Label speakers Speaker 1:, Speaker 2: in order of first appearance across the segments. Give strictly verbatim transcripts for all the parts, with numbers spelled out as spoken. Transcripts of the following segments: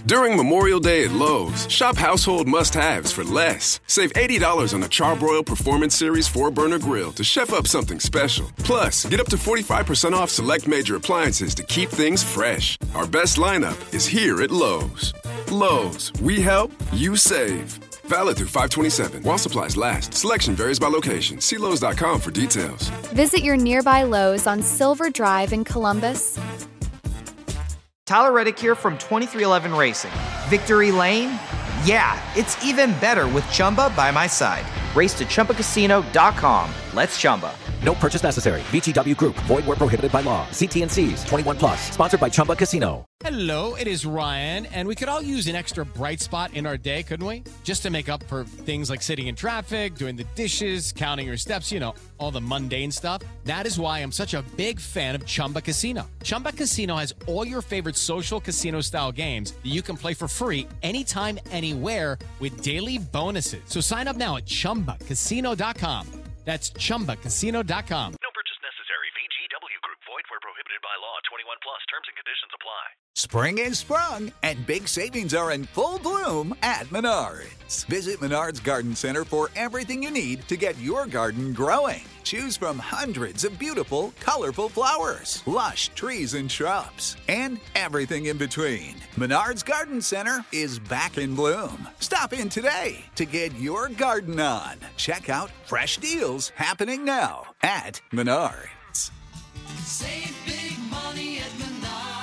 Speaker 1: During Memorial Day at Lowe's, shop household must-haves for less. Save eighty dollars on a Charbroil Performance Series four burner grill to chef up something special. Plus, get up to forty-five percent off select major appliances to keep things fresh. Our best lineup is here at Lowe's. Lowe's, we help, you save. Valid through five twenty-seven. While supplies last. Selection varies by location. See Lowe's dot com for details.
Speaker 2: Visit your nearby Lowe's on Silver Drive in Columbus.
Speaker 3: Tyler Reddick here from twenty-three eleven Racing. Victory Lane? Yeah, it's even better with Chumba by my side. Race to Chumba Casino dot com. Let's Chumba.
Speaker 4: No purchase necessary. V G W Group. Void where prohibited by law. See T and C's. twenty-one plus. Sponsored by Chumba Casino.
Speaker 5: Hello, it is Ryan, and we could all use an extra bright spot in our day, couldn't we? Just to make up for things like sitting in traffic, doing the dishes, counting your steps, you know, all the mundane stuff. That is why I'm such a big fan of Chumba Casino. Chumba Casino has all your favorite social casino-style games that you can play for free anytime, anywhere with daily bonuses. So sign up now at Chumba Casino dot com. That's Chumba Casino dot com.
Speaker 6: No purchase necessary. V G W Group. Void where prohibited by law. twenty-one plus. Terms and conditions apply.
Speaker 7: Spring is sprung, and big savings are in full bloom at Menards. Visit Menards Garden Center for everything you need to get your garden growing. Choose from hundreds of beautiful, colorful flowers, lush trees and shrubs, and everything in between. Menards Garden Center is back in bloom. Stop in today to get your garden on. Check out fresh deals happening now at Menards.
Speaker 8: Save big money at Menards.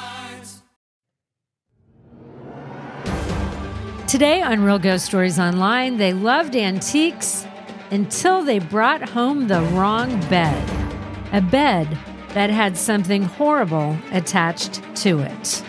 Speaker 9: Today on Real Ghost Stories Online, they loved antiques until they brought home the wrong bed. A bed that had something horrible attached to it.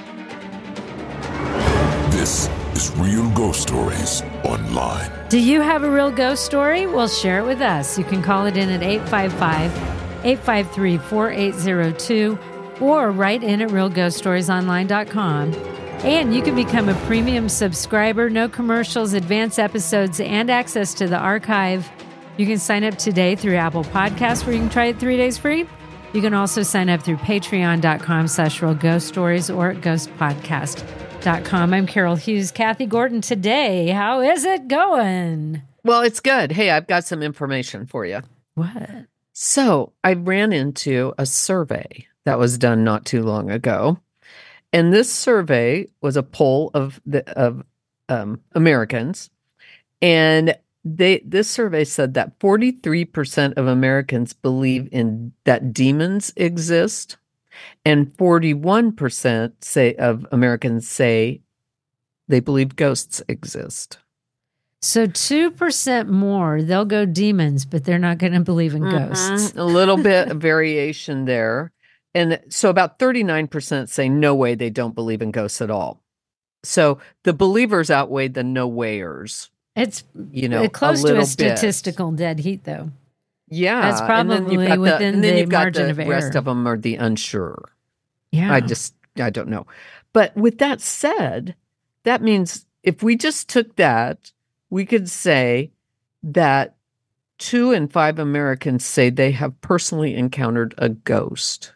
Speaker 10: This is Real Ghost Stories Online.
Speaker 9: Do you have a real ghost story? Well, share it with us. You can call it in at eight five five, eight five three, four eight zero two or write in at real ghost stories online dot com. And you can become a premium subscriber, no commercials, advanced episodes, and access to the archive. You can sign up today through Apple Podcasts, where you can try it three days free. You can also sign up through patreon.com slash real ghost stories or at ghost podcast dot com. I'm Carol Hughes. Kathy Gordon today. How is it going?
Speaker 11: Well, it's good. Hey, I've got some information for you.
Speaker 9: What?
Speaker 11: So I ran into a survey that was done not too long ago. And this survey was a poll of the of um, Americans, and they this survey said that forty-three percent of Americans believe in that demons exist, and forty-one percent say of Americans say they believe ghosts exist.
Speaker 9: So two percent more, they'll go demons, but they're not going to believe in
Speaker 11: Mm-hmm.
Speaker 9: ghosts.
Speaker 11: A little bit of variation there. And so about thirty-nine percent say no way, they don't believe in ghosts at all. So the believers outweighed the no wayers.
Speaker 9: It's
Speaker 11: you know,
Speaker 9: close
Speaker 11: a
Speaker 9: to a
Speaker 11: bit.
Speaker 9: statistical dead heat, though.
Speaker 11: Yeah.
Speaker 9: That's
Speaker 11: and then
Speaker 9: probably
Speaker 11: you've got
Speaker 9: within
Speaker 11: the, and then
Speaker 9: the
Speaker 11: you've got
Speaker 9: margin
Speaker 11: the
Speaker 9: of error.
Speaker 11: rest of them are the unsure.
Speaker 9: Yeah.
Speaker 11: I just, I don't know. But with that said, that means if we just took that, we could say that two in five Americans say they have personally encountered a ghost.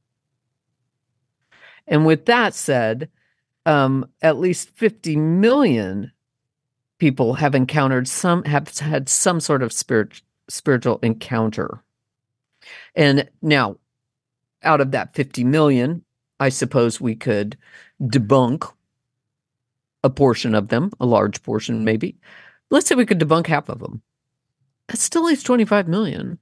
Speaker 11: And with that said, um, at least fifty million people have encountered some, have had some sort of spirit, spiritual encounter. And now, out of that fifty million, I suppose we could debunk a portion of them, a large portion maybe. Let's say we could debunk half of them. That still leaves twenty-five million.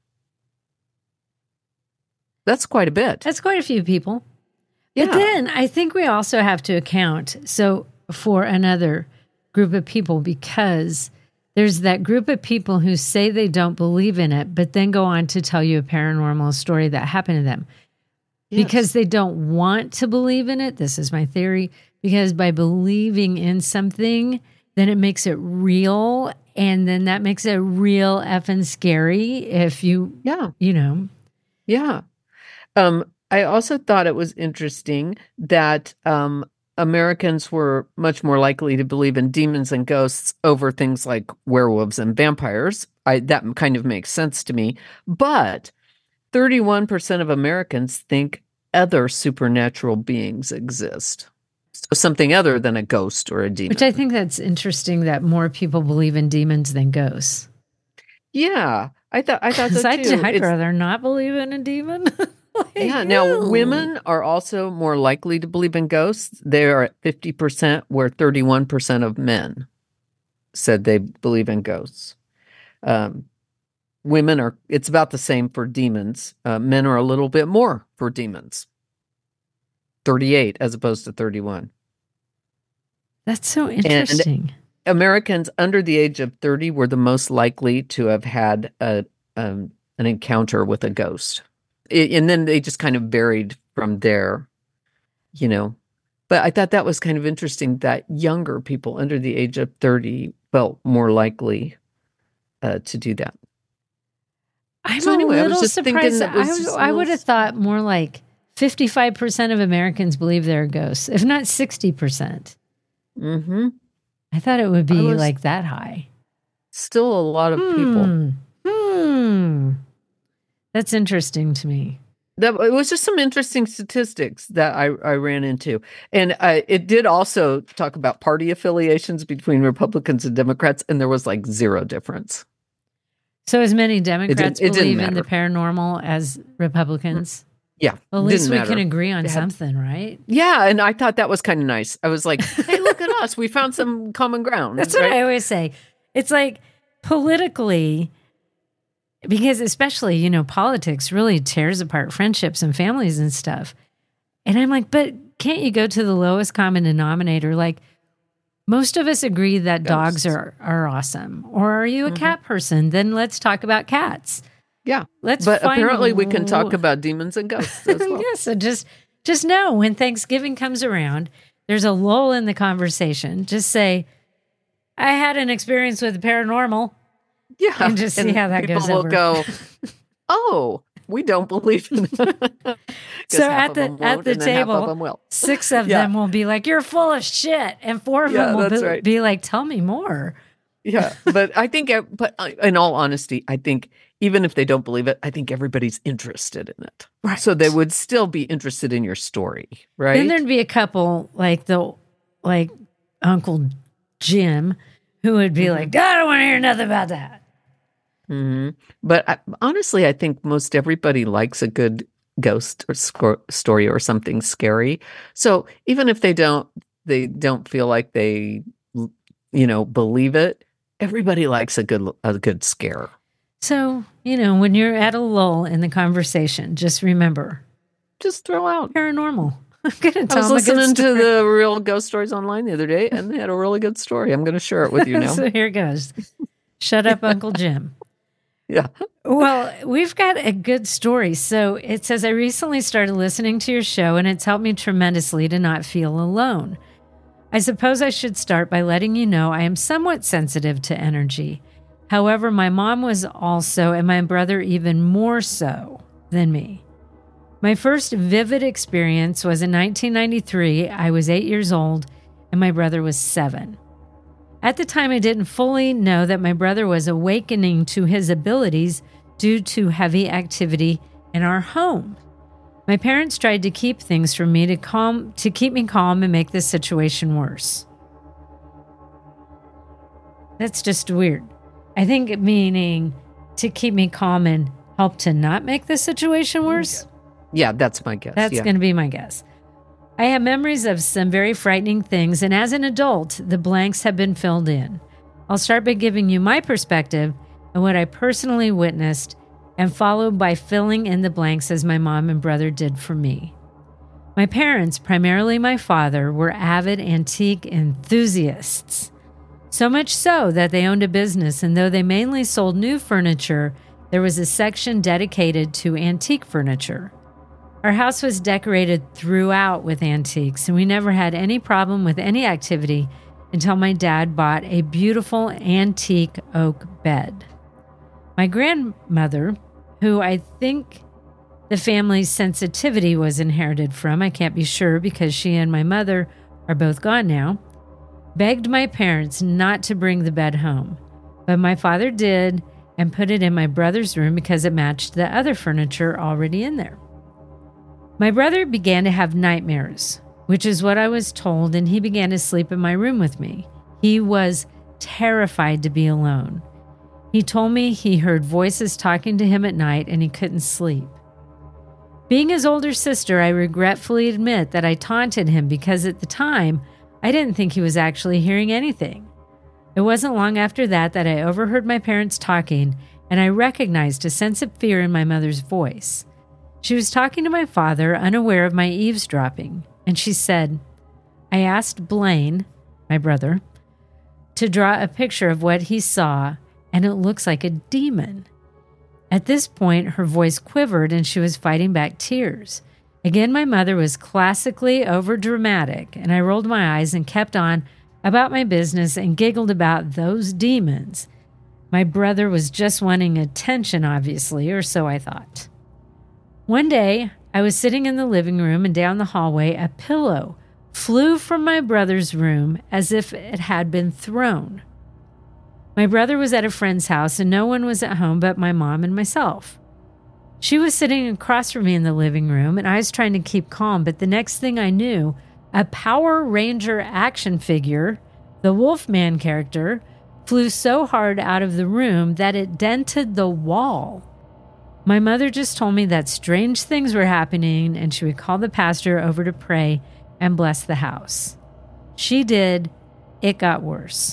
Speaker 11: That's quite a bit.
Speaker 9: That's quite a few people.
Speaker 11: Yeah.
Speaker 9: But then I think we also have to account so for another group of people, because there's that group of people who say they don't believe in it, but then go on to tell you a paranormal story that happened to them. Yes. Because they don't want to believe in it. This is my theory. Because by believing in something, then it makes it real. And then that makes it real effing scary if you,
Speaker 11: yeah,
Speaker 9: you know.
Speaker 11: Yeah. Um, I also thought it was interesting that um, Americans were much more likely to believe in demons and ghosts over things like werewolves and vampires. I, that kind of makes sense to me. But thirty-one percent of Americans think other supernatural beings exist. It's something other than a ghost or a demon.
Speaker 9: Which I think that's interesting that more people believe in demons than ghosts.
Speaker 11: Yeah, I thought I thought so
Speaker 9: I'd,
Speaker 11: too.
Speaker 9: I'd
Speaker 11: It's-
Speaker 9: rather not believe in a demon. Like,
Speaker 11: yeah. Now,
Speaker 9: ew.
Speaker 11: women are also more likely to believe in ghosts. They are at fifty percent, where thirty-one percent of men said they believe in ghosts. Um, women are, it's about the same for demons. Uh, men are a little bit more for demons. thirty-eight as opposed to thirty-one.
Speaker 9: That's so interesting.
Speaker 11: And Americans under the age of thirty were the most likely to have had a um, an encounter with a ghost. It, and then they just kind of varied from there, you know. But I thought that was kind of interesting that younger people under the age of thirty felt more likely uh, to do that.
Speaker 9: I'm
Speaker 11: So anyway, I
Speaker 9: a
Speaker 11: was
Speaker 9: little
Speaker 11: just thinking
Speaker 9: surprised.
Speaker 11: that was
Speaker 9: I,
Speaker 11: just a
Speaker 9: I
Speaker 11: little
Speaker 9: would have
Speaker 11: s-
Speaker 9: thought more like fifty-five percent of Americans believe there are ghosts, if not sixty percent.
Speaker 11: Mm-hmm.
Speaker 9: I thought it would
Speaker 11: I
Speaker 9: be
Speaker 11: was-
Speaker 9: like that high.
Speaker 11: Still a lot of people.
Speaker 9: Hmm. Hmm. That's interesting to me.
Speaker 11: That it was just some interesting statistics that I, I ran into, and uh, it did also talk about party affiliations between Republicans and Democrats, and there was like zero difference.
Speaker 9: So as many Democrats
Speaker 11: it didn't
Speaker 9: believe in the
Speaker 11: matter.
Speaker 9: paranormal as Republicans?
Speaker 11: Yeah,
Speaker 9: Well, at least
Speaker 11: didn't
Speaker 9: we
Speaker 11: matter.
Speaker 9: can agree on
Speaker 11: They had-
Speaker 9: something, right?
Speaker 11: Yeah, and I thought that was kind of nice. I was like, "Hey, look at us! We found some common ground."
Speaker 9: That's what
Speaker 11: right?
Speaker 9: I always say. It's like politically, because especially, you know, politics really tears apart friendships and families and stuff. And I'm like, but can't you go to the lowest common denominator? Like, most of us agree that dogs
Speaker 11: Ghosts.
Speaker 9: are, are awesome. Or are you a
Speaker 11: Mhm.
Speaker 9: cat person? Then let's talk about cats.
Speaker 11: Yeah,
Speaker 9: Let's
Speaker 11: but
Speaker 9: find
Speaker 11: apparently we can talk
Speaker 9: wh-
Speaker 11: about demons and ghosts as well.
Speaker 9: yeah, so just just know when Thanksgiving comes around, there's a lull in the conversation. Just say, I had an experience with the paranormal.
Speaker 11: Yeah,
Speaker 9: And just see how that
Speaker 11: people
Speaker 9: goes
Speaker 11: will
Speaker 9: over.
Speaker 11: go, "Oh, we don't believe in." 'Cause
Speaker 9: So
Speaker 11: half
Speaker 9: at
Speaker 11: of
Speaker 9: the
Speaker 11: them
Speaker 9: at
Speaker 11: won't,
Speaker 9: the
Speaker 11: and then half of
Speaker 9: table,
Speaker 11: them will.
Speaker 9: six of
Speaker 11: Yeah.
Speaker 9: them will be like, "You're full of shit," and four of
Speaker 11: Yeah,
Speaker 9: them will
Speaker 11: that's
Speaker 9: be,
Speaker 11: right.
Speaker 9: be like, "Tell me more."
Speaker 11: Yeah, but I think, uh, but uh, in all honesty, I think even if they don't believe it, I think everybody's interested in it.
Speaker 9: Right.
Speaker 11: So they would still be interested in your story, right?
Speaker 9: Then there'd be a couple like the like Uncle Jim who would be like, "I don't want to hear nothing about that."
Speaker 11: hmm But I, honestly, I think most everybody likes a good ghost or sco- story or something scary. So even if they don't, they don't feel like they, you know, believe it. Everybody likes a good a good scare.
Speaker 9: So you know, when you're at a lull in the conversation, just remember
Speaker 11: Just throw out.
Speaker 9: paranormal. I'm gonna
Speaker 11: I
Speaker 9: tell
Speaker 11: was
Speaker 9: them a good
Speaker 11: listening to
Speaker 9: story.
Speaker 11: the Real Ghost Stories online the other day, and they had a really good story. I'm going to share it with you now.
Speaker 9: So here goes. Shut up, Uncle Jim.
Speaker 11: Yeah.
Speaker 9: Well, we've got a good story. So it says, I recently started listening to your show, and it's helped me tremendously to not feel alone. I suppose I should start by letting you know I am somewhat sensitive to energy. However, my mom was also, and my brother even more so than me. My first vivid experience was in nineteen ninety-three. I was eight years old, and my brother was seven. At the time, I didn't fully know that my brother was awakening to his abilities due to heavy activity in our home. My parents tried to keep things from me to calm, to keep me calm and make the situation worse. That's just weird. I think meaning to keep me calm and help to not make the situation worse.
Speaker 11: Yeah, that's my guess.
Speaker 9: That's
Speaker 11: yeah.
Speaker 9: going to be my guess. I have memories of some very frightening things, and as an adult, the blanks have been filled in. I'll start by giving you my perspective and what I personally witnessed, and followed by filling in the blanks as my mom and brother did for me. My parents, primarily my father, were avid antique enthusiasts. So much so that they owned a business, and though they mainly sold new furniture, there was a section dedicated to antique furniture. Our house was decorated throughout with antiques, and we never had any problem with any activity until my dad bought a beautiful antique oak bed. My grandmother, who I think the family's sensitivity was inherited from, I can't be sure because she and my mother are both gone now, begged my parents not to bring the bed home. But my father did and put it in my brother's room because it matched the other furniture already in there. My brother began to have nightmares, which is what I was told, and he began to sleep in my room with me. He was terrified to be alone. He told me he heard voices talking to him at night and he couldn't sleep. Being his older sister, I regretfully admit that I taunted him because at the time, I didn't think he was actually hearing anything. It wasn't long after that that I overheard my parents talking, and I recognized a sense of fear in my mother's voice. She was talking to my father, unaware of my eavesdropping, and she said, I asked Blaine, my brother, to draw a picture of what he saw, and it looks like a demon. At this point, her voice quivered and she was fighting back tears. Again, my mother was classically overdramatic, and I rolled my eyes and kept on about my business and giggled about those demons. My brother was just wanting attention, obviously, or so I thought. One day, I was sitting in the living room, and down the hallway, a pillow flew from my brother's room as if it had been thrown. My brother was at a friend's house, and no one was at home but my mom and myself. She was sitting across from me in the living room, and I was trying to keep calm, but the next thing I knew, a Power Ranger action figure, the Wolfman character, flew so hard out of the room that it dented the wall. My mother just told me that strange things were happening, and she would call the pastor over to pray and bless the house. She did. It got worse.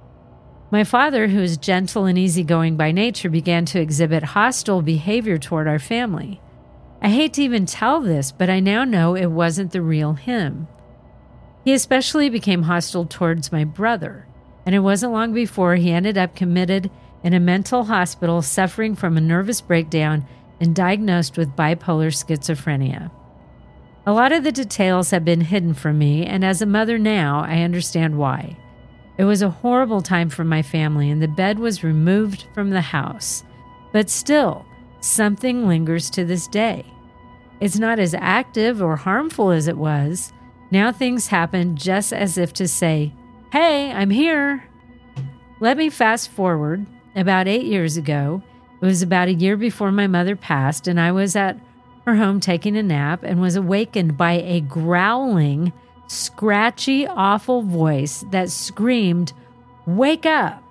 Speaker 9: My father, who is gentle and easygoing by nature, began to exhibit hostile behavior toward our family. I hate to even tell this, but I now know it wasn't the real him. He especially became hostile towards my brother, and it wasn't long before he ended up committed in a mental hospital suffering from a nervous breakdown and diagnosed with bipolar schizophrenia. A lot of the details have been hidden from me, and as a mother now, I understand why. It was a horrible time for my family, and the bed was removed from the house. But still, something lingers to this day. It's not as active or harmful as it was. Now things happen just as if to say, hey, I'm here. Let me fast forward. About eight years ago, it was about a year before my mother passed, and I was at her home taking a nap and was awakened by a growling, scratchy, awful voice that screamed, "Wake up!"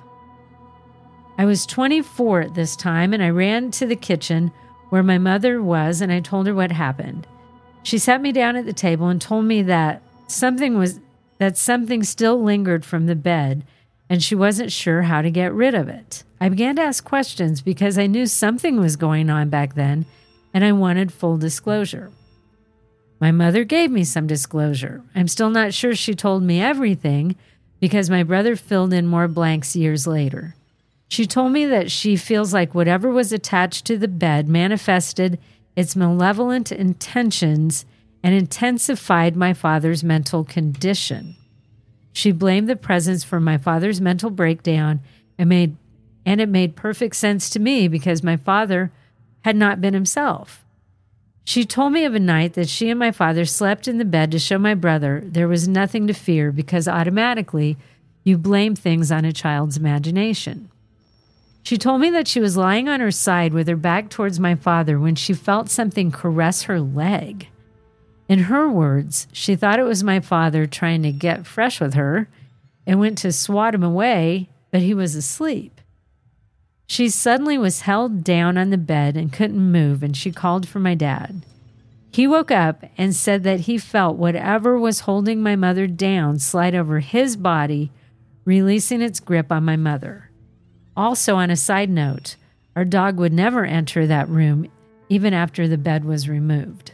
Speaker 9: I was twenty-four at this time, and I ran to the kitchen where my mother was, and I told her what happened. She sat me down at the table and told me that something was that something still lingered from the bed, and she wasn't sure how to get rid of it. I began to ask questions because I knew something was going on back then, and I wanted full disclosure. My mother gave me some disclosure. I'm still not sure she told me everything because my brother filled in more blanks years later. She told me that she feels like whatever was attached to the bed manifested its malevolent intentions and intensified my father's mental condition. She blamed the presence for my father's mental breakdown and made and it made perfect sense to me because my father had not been himself. She told me of a night that she and my father slept in the bed to show my brother there was nothing to fear because automatically you blame things on a child's imagination. She told me that she was lying on her side with her back towards my father when she felt something caress her leg. In her words, she thought it was my father trying to get fresh with her and went to swat him away, but he was asleep. She suddenly was held down on the bed and couldn't move, and she called for my dad. He woke up and said that he felt whatever was holding my mother down slide over his body, releasing its grip on my mother. Also, on a side note, our dog would never enter that room even after the bed was removed.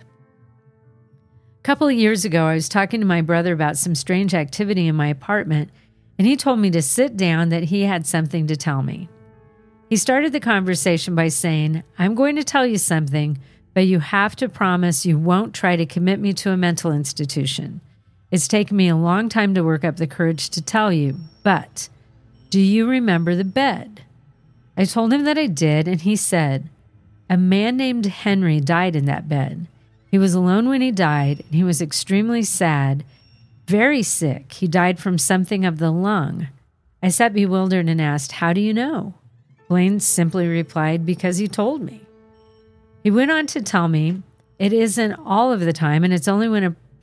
Speaker 9: A couple of years ago, I was talking to my brother about some strange activity in my apartment, and he told me to sit down that he had something to tell me. He started the conversation by saying, I'm going to tell you something, but you have to promise you won't try to commit me to a mental institution. It's taken me a long time to work up the courage to tell you, but do you remember the bed? I told him that I did, and he said, a man named Henry died in that bed. He was alone when he died, and he was extremely sad, very sick. He died from something of the lung. I sat bewildered and asked, how do you know? Blaine simply replied, because he told me. He went on to tell me, it isn't all of the time, and it's only when a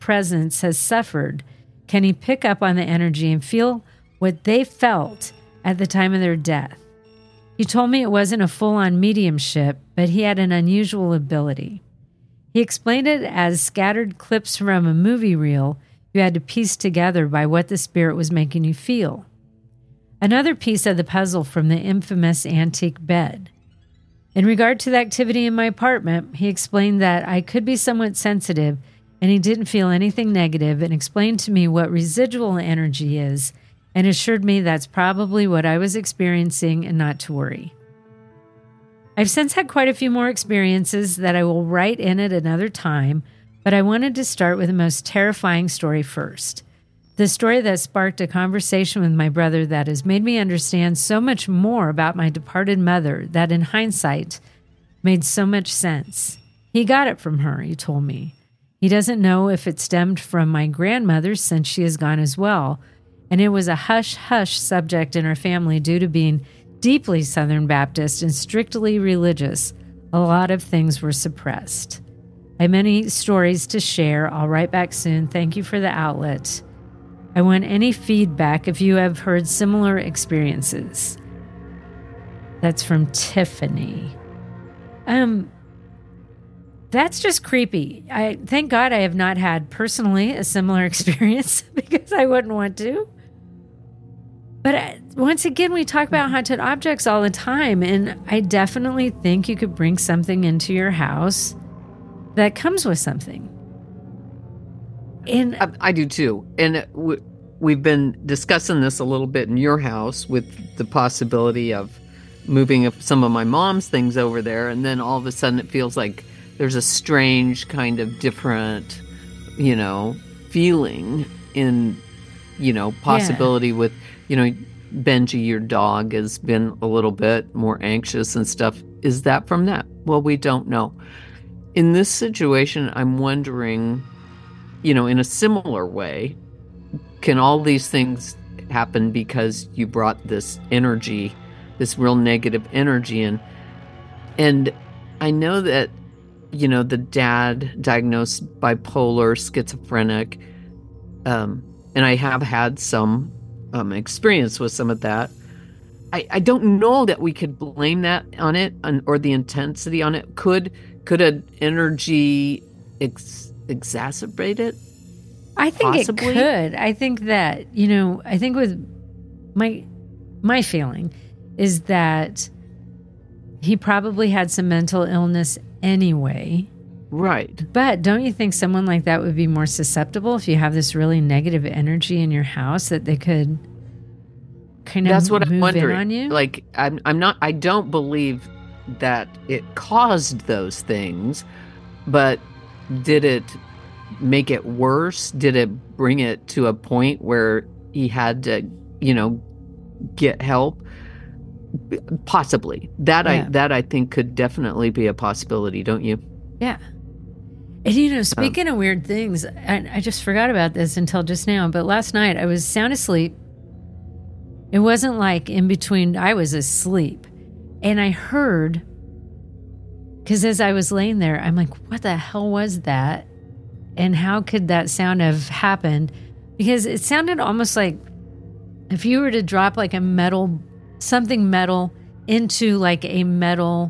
Speaker 9: presence has suffered, can he pick up on the energy and feel what they felt at the time of their death? He told me it wasn't a full-on mediumship, but he had an unusual ability. He explained it as scattered clips from a movie reel you had to piece together by what the spirit was making you feel. Another piece of the puzzle from the infamous antique bed. In regard to the activity in my apartment, he explained that I could be somewhat sensitive and he didn't feel anything negative and explained to me what residual energy is and assured me that's probably what I was experiencing and not to worry. I've since had quite a few more experiences that I will write in at another time, but I wanted to start with the most terrifying story first. The story that sparked a conversation with my brother that has made me understand so much more about my departed mother that in hindsight made so much sense. He got it from her, he told me. He doesn't know if it stemmed from my grandmother since she is gone as well, and it was a hush-hush subject in our family due to being deeply Southern Baptist and strictly religious. A lot of things were suppressed. I have many stories to share. I'll write back soon. Thank you for the outlet. I want any feedback if you have heard similar experiences. That's from Tiffany. Um, that's just creepy. I thank God I have not had personally a similar experience because I wouldn't want to. But I, once again, we talk about haunted objects all the time, and I definitely think you could bring something into your house that comes with something. And
Speaker 11: I, I do too. And we, we've been discussing this a little bit in your house with the possibility of moving some of my mom's things over there. And then all of a sudden it feels like there's a strange kind of different, you know, feeling in, you know, possibility yeah. with, you know, Benji, your dog, has been a little bit more anxious and stuff. Is that from that? Well, we don't know. In this situation, I'm wondering, you know, in a similar way, can all these things happen because you brought this energy, this real negative energy in? And I know that, you know, the dad diagnosed bipolar, schizophrenic, um, and I have had some um, experience with some of that. I, I don't know that we could blame that on it on, or the intensity on it. Could could an energy ex- exacerbate it?
Speaker 9: I think
Speaker 11: Possibly?
Speaker 9: it could. I think that, you know, I think with my my feeling is that he probably had some mental illness anyway.
Speaker 11: Right.
Speaker 9: But don't you think someone like that would be more susceptible if you have this really negative energy in your house that they could kind of
Speaker 11: That's what
Speaker 9: move
Speaker 11: I'm wondering.
Speaker 9: in on you?
Speaker 11: Like, I'm, I'm not, I don't believe that it caused those things, but did it make it worse? Did it bring it to a point where he had to, you know, get help? Possibly. That yeah. I that I think could definitely be a possibility, don't you?
Speaker 9: Yeah. And, you know, speaking um, of weird things, I, I just forgot about this until just now, but last night I was sound asleep. It wasn't like in between, I was asleep. And I heard, because as I was laying there, I'm like, what the hell was that? And how could that sound have happened? Because it sounded almost like if you were to drop like a metal, something metal into like a metal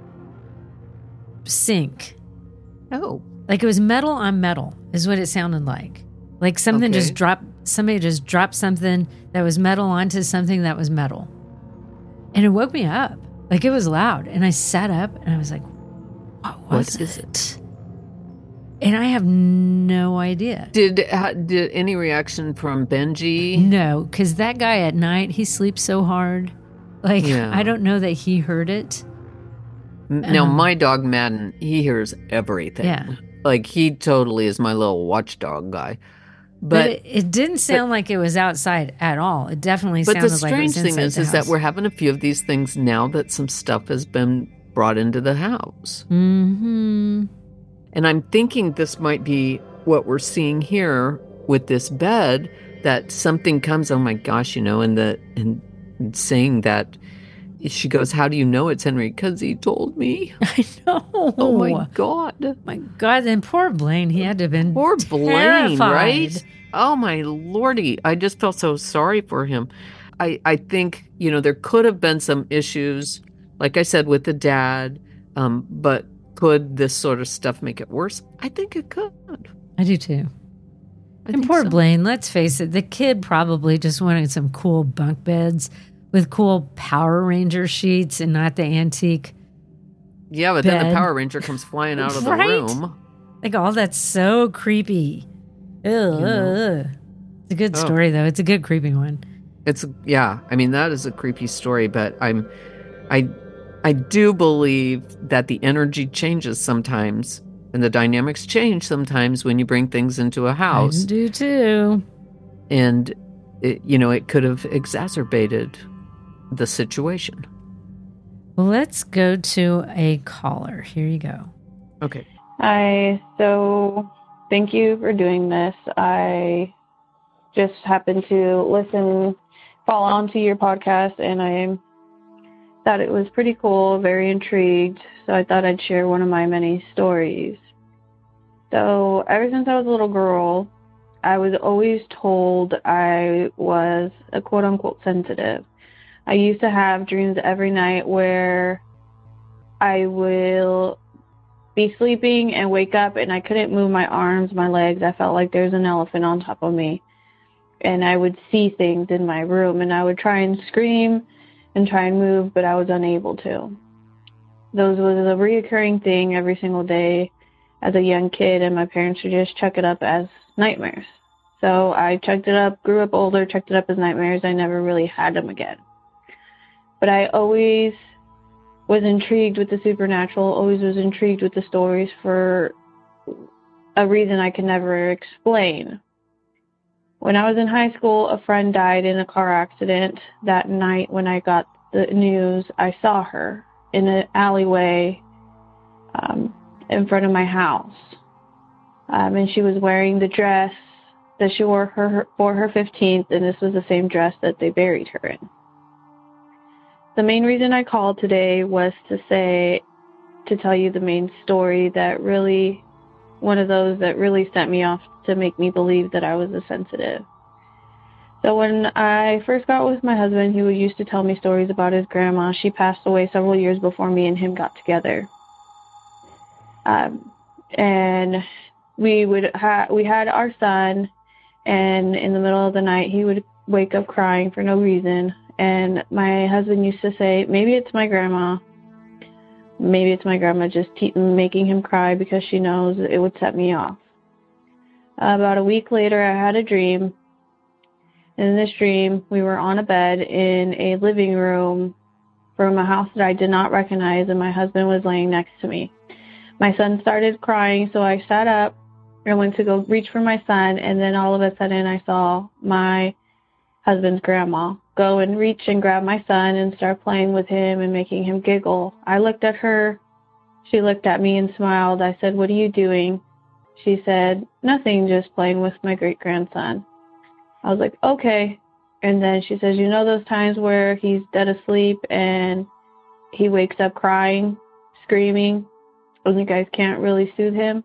Speaker 9: sink.
Speaker 11: Oh.
Speaker 9: Like it was metal on metal is what it sounded like. Like something
Speaker 11: Okay.
Speaker 9: just dropped, somebody just dropped something that was metal onto something that was metal. And it woke me up. Like it was loud. And I sat up and I was like, what was
Speaker 11: What is
Speaker 9: it? And I have no idea.
Speaker 11: Did uh, did any reaction from Benji?
Speaker 9: No, because that guy at night, he sleeps so hard. Like,
Speaker 11: Yeah.
Speaker 9: I don't know that he heard it.
Speaker 11: Now,
Speaker 9: Um,
Speaker 11: my dog Madden, he hears everything.
Speaker 9: Yeah.
Speaker 11: Like, he totally is my little watchdog guy.
Speaker 9: But,
Speaker 11: But,
Speaker 9: it, it didn't sound like it was outside at all. It definitely
Speaker 11: but
Speaker 9: sounded
Speaker 11: the
Speaker 9: like it was
Speaker 11: strange thing
Speaker 9: inside
Speaker 11: is,
Speaker 9: the
Speaker 11: is that
Speaker 9: house.
Speaker 11: we're having a few of these things now that some stuff has been brought into the house.
Speaker 9: Mm-hmm.
Speaker 11: And I'm thinking this might be what we're seeing here with this bed, that something comes, oh my gosh, you know, and the and saying that, she goes, how do you know it's Henry? Because he told me.
Speaker 9: I know.
Speaker 11: Oh, my God.
Speaker 9: My God. And poor Blaine, he had to have been
Speaker 11: Poor Blaine,
Speaker 9: terrified.
Speaker 11: right? Oh, my Lordy. I just felt so sorry for him. I, I think, you know, there could have been some issues, like I said, with the dad, um, but could this sort of stuff make it worse? I think it could.
Speaker 9: I do too.
Speaker 11: I
Speaker 9: and
Speaker 11: think
Speaker 9: poor
Speaker 11: so.
Speaker 9: Blaine, let's face it, the kid probably just wanted some cool bunk beds with cool Power Ranger sheets and not the antique.
Speaker 11: Yeah, but
Speaker 9: bed.
Speaker 11: then the Power Ranger comes flying out of the
Speaker 9: Right?
Speaker 11: room.
Speaker 9: Like, all that's so creepy. Ugh,
Speaker 11: know.
Speaker 9: ugh. It's a good
Speaker 11: Oh.
Speaker 9: story, though. It's a good creepy one.
Speaker 11: It's yeah, I mean that is a creepy story, but I'm I I do believe that the energy changes sometimes and the dynamics change sometimes when you bring things into a house.
Speaker 9: I do too.
Speaker 11: And it, you know, it could have exacerbated the situation.
Speaker 9: Well, let's go to a caller. Here you go.
Speaker 11: Okay.
Speaker 12: Hi. So, thank you for doing this. I just happened to listen, follow on to your podcast, and I thought it was pretty cool, very intrigued. So I thought I'd share one of my many stories. So, ever since I was a little girl, I was always told I was a quote-unquote sensitive. I used to have dreams every night where I will be sleeping and wake up and I couldn't move my arms, my legs. I felt like there's an elephant on top of me. And I would see things in my room and I would try and scream and try and move, but I was unable to. Those was a reoccurring thing every single day as a young kid, and my parents would just chuck it up as nightmares. So I checked it up, grew up older, checked it up as nightmares. I never really had them again. But I always was intrigued with the supernatural, always was intrigued with the stories for a reason I could never explain. When I was in high school, a friend died in a car accident. That night when I got the news, I saw her in an alleyway um, in front of my house. Um, and she was wearing the dress that she wore her, her, for her fifteenth, and this was the same dress that they buried her in. The main reason I called today was to say, to tell you the main story that really, one of those that really set me off to make me believe that I was a sensitive. So when I first got with my husband, he would used to tell me stories about his grandma. She passed away several years before me and him got together. Um, and we would ha- we had our son, and in the middle of the night, he would wake up crying for no reason. And my husband used to say, maybe it's my grandma. Maybe it's my grandma just te- making him cry because she knows it would set me off. Uh, about a week later, I had a dream. In this dream, we were on a bed in a living room from a house that I did not recognize, and my husband was laying next to me. My son started crying, so I sat up and went to go reach for my son, and then all of a sudden I saw my husband's grandma go and reach and grab my son and start playing with him and making him giggle. I looked at her. She looked at me and smiled. I said, "What are you doing?" She said, "Nothing, just playing with my great-grandson." I was like, okay. And then she says, "You know those times where he's dead asleep and he wakes up crying, screaming, and you guys can't really soothe him?"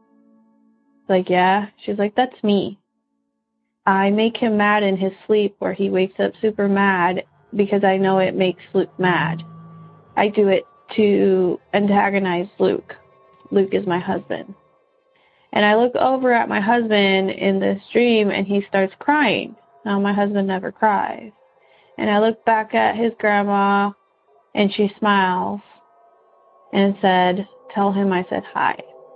Speaker 12: Like, yeah. She's like, "That's me. I make him mad in his sleep where he wakes up super mad because I know it makes Luke mad. I do it to antagonize Luke. Luke is my husband." And I look over at my husband in this dream and he starts crying. Now, my husband never cries. And I look back at his grandma and she smiles and said, "Tell him I said hi."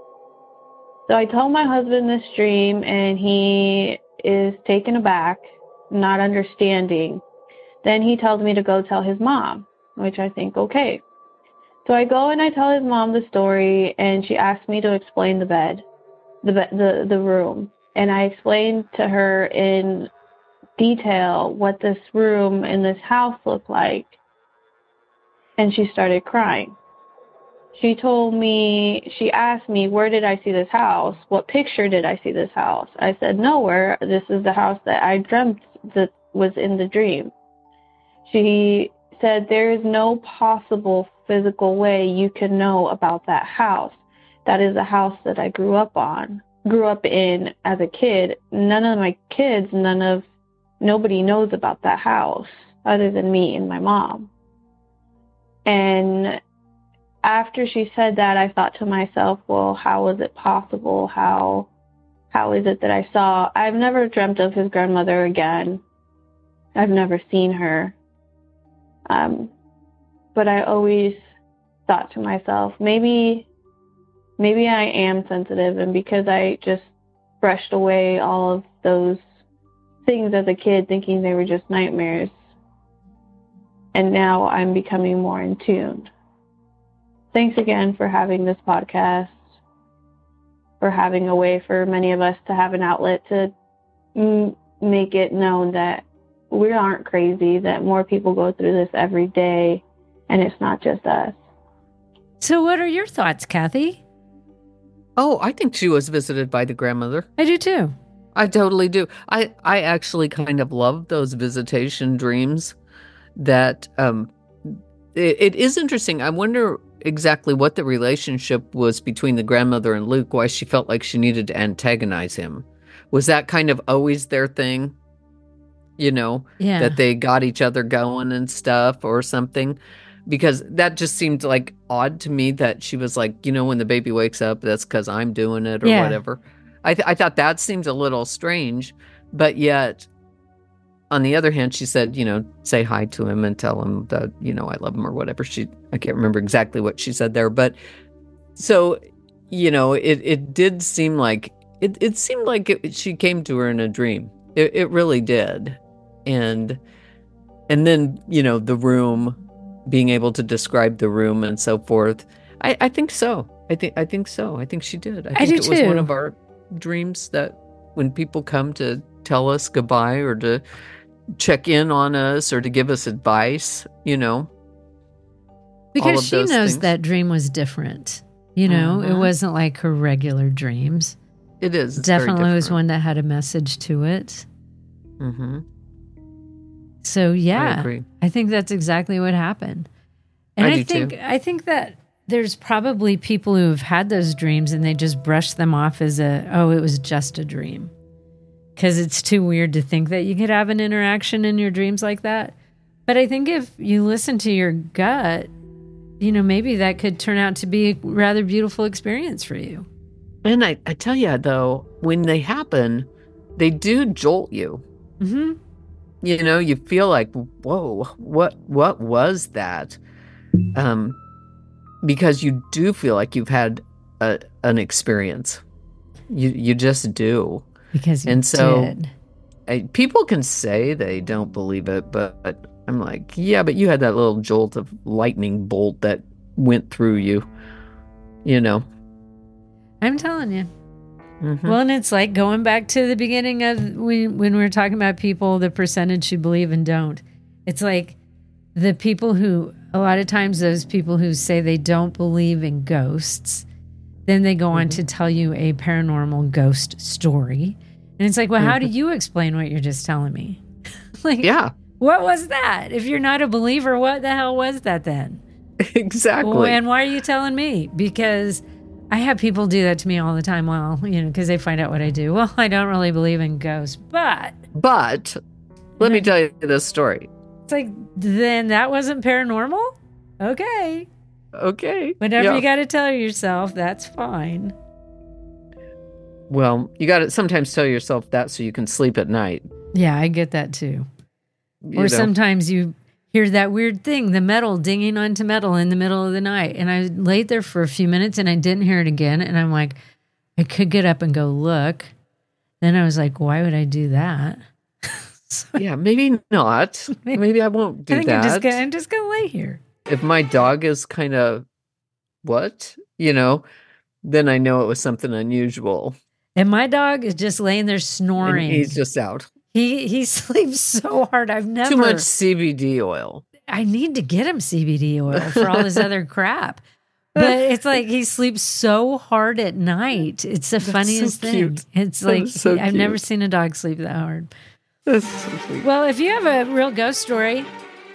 Speaker 12: So I told my husband this dream and he is taken aback, not understanding. Then he tells me to go tell his mom, which I think, okay. So I go and I tell his mom the story, and she asks me to explain the bed, the be- the the room. And I explained to her in detail what this room in this house looked like. And she started crying. She told me, she asked me, where did I see this house? What picture did I see this house? I said, nowhere. This is the house that I dreamt that was in the dream. She said, there is no possible physical way you can know about that house. That is a house that I grew up on, grew up in as a kid. None of my kids, none of, nobody knows about that house other than me and my mom. And after she said that, I thought to myself, well, how was it possible? How, how is it that I saw? I've never dreamt of his grandmother again. I've never seen her. Um, but I always thought to myself, maybe, maybe I am sensitive, and because I just brushed away all of those things as a kid, thinking they were just nightmares, and now I'm becoming more in tune. Thanks again for having this podcast, for having a way for many of us to have an outlet to m- make it known that we aren't crazy, that more people go through this every day, and it's not just us.
Speaker 9: So what are your thoughts, Kathy?
Speaker 11: Oh, I think she was visited by the grandmother.
Speaker 9: I do too.
Speaker 11: I totally do. I, I actually kind of love those visitation dreams that um, it, it is interesting. I wonder exactly what the relationship was between the grandmother and Luke, why she felt like she needed to antagonize him. Was that kind of always their thing? You know,
Speaker 9: yeah.
Speaker 11: that they got each other going and stuff or something? Because that just seemed like odd to me that she was like, you know, when the baby wakes up, that's because I'm doing it or
Speaker 9: yeah.
Speaker 11: whatever. I, th- I thought that seemed a little strange, but yet on the other hand, she said, you know, say hi to him and tell him that, you know, I love him or whatever. She, I can't remember exactly what she said there, but so, you know, it, it did seem like, it, it seemed like it, she came to her in a dream. It, it really did. And, and then, you know, the room, being able to describe the room and so forth. I, I think so. I think, I think so. I think she did. I think
Speaker 9: I do
Speaker 11: it was
Speaker 9: too.
Speaker 11: one of our dreams that when people come to tell us goodbye or to check in on us or to give us advice, you know,
Speaker 9: because she knows
Speaker 11: things.
Speaker 9: that dream was different. You know,
Speaker 11: Mm-hmm.
Speaker 9: it wasn't like her regular dreams.
Speaker 11: It is. It's
Speaker 9: Definitely was
Speaker 11: different.
Speaker 9: one that had a message to it.
Speaker 11: Mm-hmm.
Speaker 9: So yeah,
Speaker 11: I agree.
Speaker 9: I think that's exactly what happened. And
Speaker 11: I
Speaker 9: I,
Speaker 11: do
Speaker 9: think
Speaker 11: too.
Speaker 9: I think that there's probably people who've had those dreams and they just brush them off as a, oh, it was just a dream. Because it's too weird to think that you could have an interaction in your dreams like that. But I think if you listen to your gut, you know, maybe that could turn out to be a rather beautiful experience for you.
Speaker 11: And I, I tell you, though, when they happen, they do jolt you.
Speaker 9: Mm-hmm.
Speaker 11: You know, you feel like, whoa, what what was that? Um, because you do feel like you've had a, an experience. You you just do.
Speaker 9: Because you
Speaker 11: and so
Speaker 9: did.
Speaker 11: I, people can say they don't believe it, but, but I'm like, yeah, but you had that little jolt of lightning bolt that went through you, you know.
Speaker 9: I'm telling you.
Speaker 11: Mm-hmm.
Speaker 9: Well, and it's like going back to the beginning of when, when we were talking about people, the percentage who believe and don't. It's like the people who, a lot of times those people who say they don't believe in ghosts, then they go on
Speaker 11: Mm-hmm.
Speaker 9: to tell you a paranormal ghost story. And it's like, well, how do you explain what you're just telling me? Like,
Speaker 11: yeah.
Speaker 9: What was that? If you're not a believer, what the hell was that then?
Speaker 11: Exactly.
Speaker 9: Well, and why are you telling me? Because I have people do that to me all the time. Well, you know, because they find out what I do. Well, I don't really believe in ghosts, but.
Speaker 11: But let me tell you this story.
Speaker 9: It's like, then that wasn't paranormal? Okay.
Speaker 11: Okay.
Speaker 9: Whatever
Speaker 11: yeah.
Speaker 9: you got to tell yourself, that's fine.
Speaker 11: Well, you got to sometimes tell yourself that so you can sleep at night.
Speaker 9: Yeah, I get that too.
Speaker 11: You
Speaker 9: or
Speaker 11: know?
Speaker 9: sometimes you hear that weird thing, the metal dinging onto metal in the middle of the night. And I laid there for a few minutes and I didn't hear it again. And I'm like, I could get up and go look. Then I was like, why would I do that?
Speaker 11: So, yeah, maybe not. Maybe, maybe I won't do
Speaker 9: I think
Speaker 11: that.
Speaker 9: I'm just gonna, I'm just gonna lay here.
Speaker 11: If my dog is kind of what, you know, then I know it was something unusual.
Speaker 9: And my dog is just laying there snoring.
Speaker 11: And he's just out.
Speaker 9: He he sleeps so hard. I've never
Speaker 11: too much C B D oil.
Speaker 9: I need to get him C B D oil for all his other crap. But it's like he sleeps so hard at night. It's the
Speaker 11: That's
Speaker 9: funniest
Speaker 11: so
Speaker 9: thing.
Speaker 11: cute.
Speaker 9: It's
Speaker 11: That
Speaker 9: like
Speaker 11: is so
Speaker 9: I've never
Speaker 11: cute.
Speaker 9: seen a dog sleep that hard.
Speaker 11: That's so sweet.
Speaker 9: Well, if you have a real ghost story,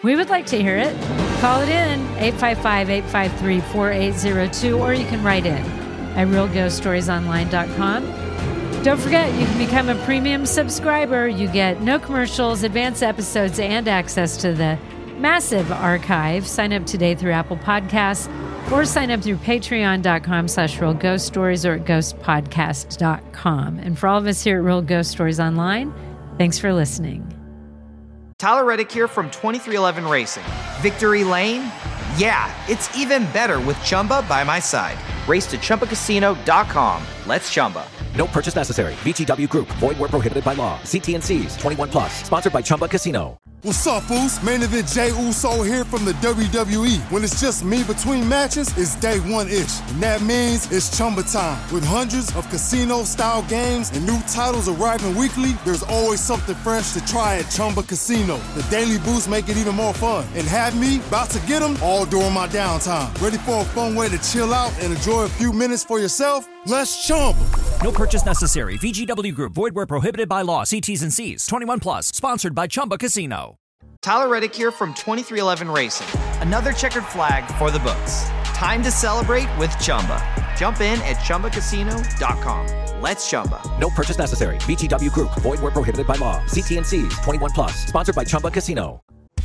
Speaker 9: We would like to hear it. Call it in, eight five five, eight five three, four eight zero two, or you can write in at real ghost stories online dot com. Don't forget, you can become a premium subscriber. You get no commercials, advanced episodes, and access to the massive archive. Sign up today through Apple Podcasts or sign up through patreon.com slash real ghost stories or at ghost podcast dot com. And for all of us here at Real Ghost Stories Online, thanks for listening.
Speaker 3: Tyler Reddick here from twenty-three eleven Racing. Victory Lane? Yeah, it's even better with Chumba by my side. Race to Chumba Casino dot com. Let's Chumba.
Speaker 4: No purchase necessary. V G W Group. Void where prohibited by law. See T and C's. twenty-one plus. Sponsored by Chumba Casino.
Speaker 13: What's up, fools? Main event Jey Uso here from the W W E. When it's just me between matches, it's day one-ish. And that means it's Chumba time. With hundreds of casino-style games and new titles arriving weekly, there's always something fresh to try at Chumba Casino. The daily boosts make it even more fun. And have me about to get them all during my downtime. Ready for a fun way to chill out and enjoy a few minutes for yourself? Let's Chumba.
Speaker 14: No purchase necessary. V G W Group. Void where prohibited by law. See T's and C's. twenty-one plus. Sponsored by Chumba Casino.
Speaker 3: Tyler Reddick here from twenty-three eleven Racing. Another checkered flag for the books. Time to celebrate with Chumba. Jump in at Chumba Casino dot com. Let's Chumba.
Speaker 4: No purchase necessary. V G W Group. Void where prohibited by law. See T and C's. twenty-one plus. Sponsored by Chumba Casino.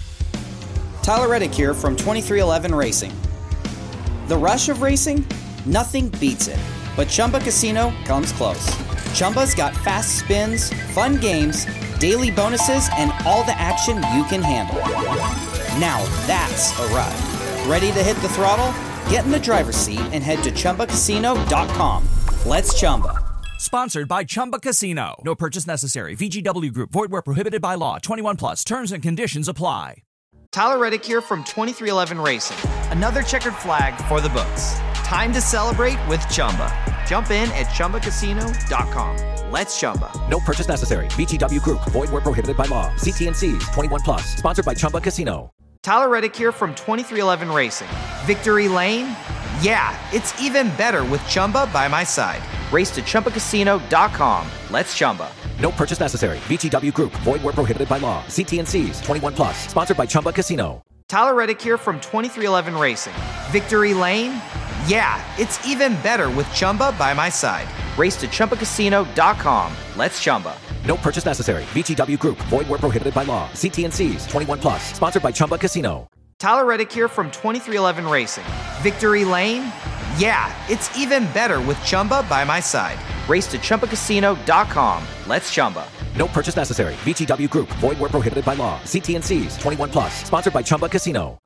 Speaker 3: Tyler Reddick here from twenty-three eleven Racing. The rush of racing? Nothing beats it. But Chumba Casino comes close. Chumba's got fast spins, fun games, daily bonuses, and all the action you can handle. Now that's a ride. Ready to hit the throttle? Get in the driver's seat and head to Chumba Casino dot com. Let's Chumba.
Speaker 14: Sponsored by Chumba Casino. No purchase necessary. V G W Group. Void where prohibited by law. twenty-one plus. Terms and conditions apply.
Speaker 3: Tyler Reddick here from twenty-three eleven Racing. Another checkered flag for the books. Time to celebrate with Chumba. Jump in at Chumba Casino dot com. Let's Chumba.
Speaker 4: No purchase necessary. V G W Group. Void where prohibited by law. See T and C's. twenty-one plus. Sponsored by Chumba Casino.
Speaker 3: Tyler Reddick here from twenty-three eleven Racing. Victory Lane? Yeah, it's even better with Chumba by my side. Race to Chumba Casino dot com. Let's Chumba.
Speaker 4: No purchase necessary. V G W Group. Void where prohibited by law. See T and C's. twenty-one plus. Sponsored by Chumba Casino.
Speaker 3: Tyler Reddick here from twenty-three eleven Racing. Victory Lane? Yeah, it's even better with Chumba by my side. Race to Chumba Casino dot com. Let's Chumba.
Speaker 4: No purchase necessary. V G W Group. Void where prohibited by law. See T and C's. twenty-one plus. Sponsored by Chumba Casino.
Speaker 3: Tyler Reddick here from twenty-three eleven Racing. Victory Lane? Yeah, it's even better with Chumba by my side. Race to Chumba Casino dot com. Let's Chumba.
Speaker 4: No purchase necessary. V G W Group. Void where prohibited by law. See T and C's. twenty-one plus. Sponsored by Chumba Casino.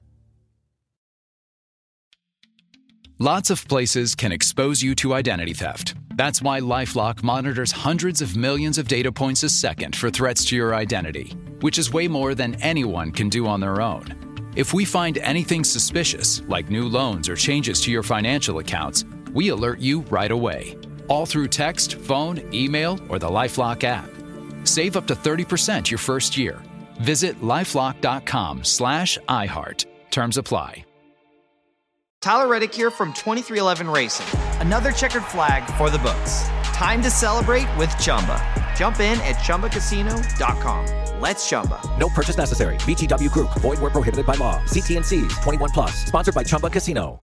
Speaker 15: Lots of places can expose you to identity theft. That's why LifeLock monitors hundreds of millions of data points a second for threats to your identity, which is way more than anyone can do on their own. If we find anything suspicious, like new loans or changes to your financial accounts, we alert you right away, all through text, phone, email, or the LifeLock app. Save up to thirty percent your first year. Visit lifelock.com slash iHeart. Terms apply.
Speaker 3: Tyler Reddick here from twenty-three eleven Racing. Another checkered flag for the books. Time to celebrate with Chumba. Jump in at Chumba Casino dot com. Let's Chumba.
Speaker 4: No purchase necessary. V G W Group. Void where prohibited by law. See T and C's. twenty-one plus. Sponsored by Chumba Casino.